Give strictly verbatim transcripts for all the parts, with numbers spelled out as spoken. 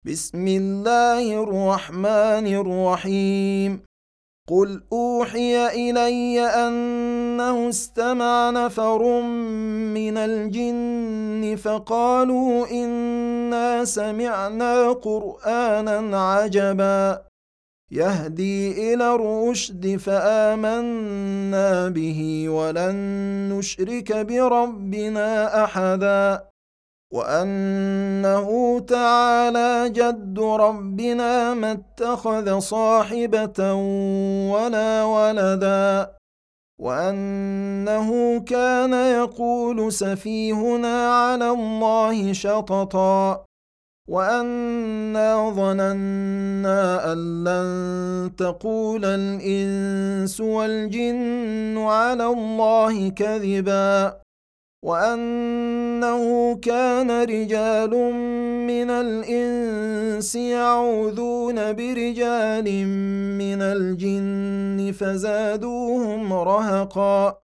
بسم الله الرحمن الرحيم. قل أوحي إلي أنه استمع نفر من الجن فقالوا إنا سمعنا قرآنا عجبا يهدي إلى الرشد فآمنا به ولن نشرك بربنا أحدا وأنه تعالى جد ربنا ما اتخذ صاحبة ولا ولدا وأنه كان يقول سفيهنا على الله شططا وأنا ظننا أن لن تقول الإنس والجن على الله كذبا وأنه كان رجال من الإنس يعوذون برجال من الجن فزادوهم رهقا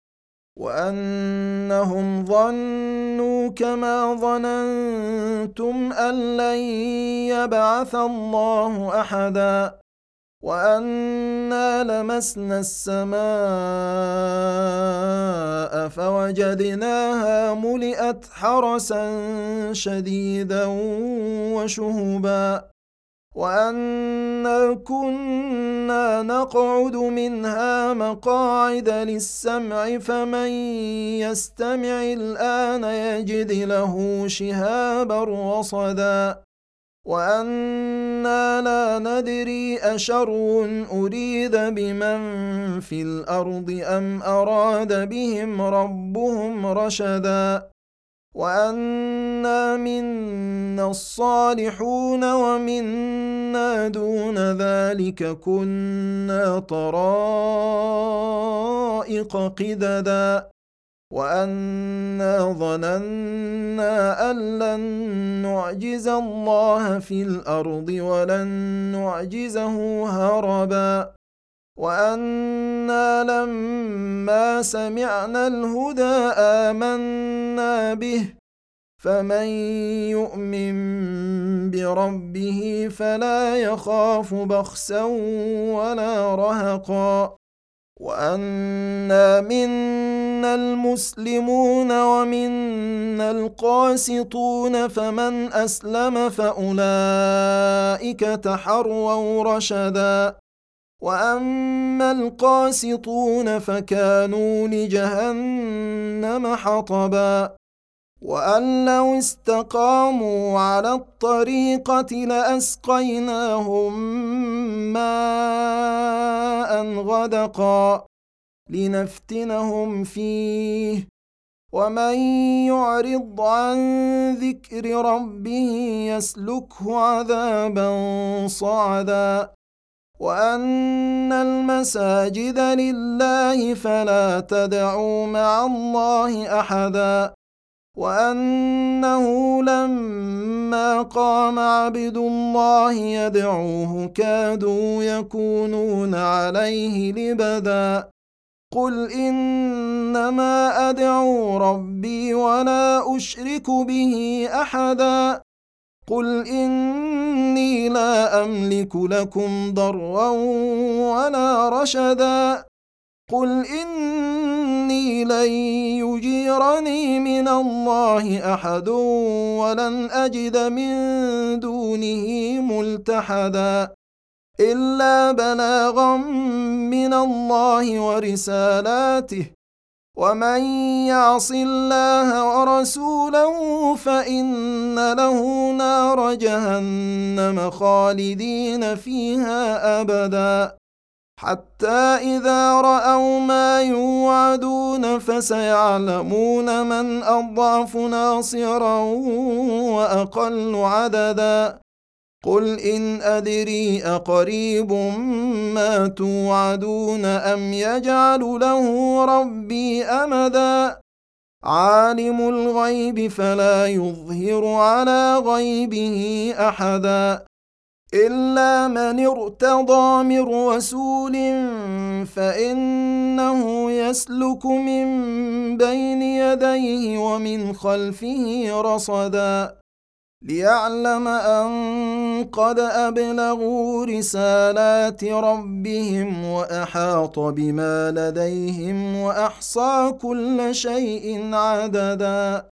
وأنهم ظنوا كما ظننتم أن لن يبعث الله أحدا وأنا لمسنا السماء فوجدناها ملئت حرسا شديدا وشهبا وأنا كنا نقعد منها مقاعد للسمع فمن يستمع الآن يجد له شهابا رصدا وأنا لا ندري أشر أريد بمن في الأرض أم أراد بهم ربهم رشدا وأنا منا الصالحون ومنا دون ذلك كنا طرائق قددا وأنا ظننا أن لن نعجز الله في الأرض ولن نعجزه هربا وأنا لما سمعنا الهدى آمنا به فمن يؤمن بربه فلا يخاف بخسا ولا رهقا وأنا منا المسلمون ومنا القاسطون فمن أسلم فأولئك تحروا رشدا وأما القاسطون فكانوا لجهنم حطبا وأن لو استقاموا على الطريقة لأسقيناهم ماء غدقا لنفتنهم فيه ومن يعرض عن ذكر ربه يسلكه عذابا صعدا وأن المساجد لله فلا تدعوا مع الله أحدا وأنه لما قام عبد الله يدعوه كادوا يكونون عليه لبدا قل إنما أدعو ربي ولا أشرك به أحدا قل إني لا أملك لكم ضرا ولا رشدا قل إني لن يجيرني من الله أحد ولن أجد من دونه ملتحدا إلا بلاغا من الله ورسالاته ومن يعص الله ورسوله فإن له نار جهنم خالدين فيها أبدا حتى إذا رأوا ما يوعدون فسيعلمون من أضعف ناصرا وأقل عددا قل إن أدري أقريب ما توعدون أم يجعل له ربي أمدا عالم الغيب فلا يظهر على غيبه أحدا إلا من ارتضى من رسول فإنه يسلك من بين يديه ومن خلفه رصدا ليعلم أن قد أبلغوا رسالات ربهم وأحاط بما لديهم وأحصى كل شيء عددا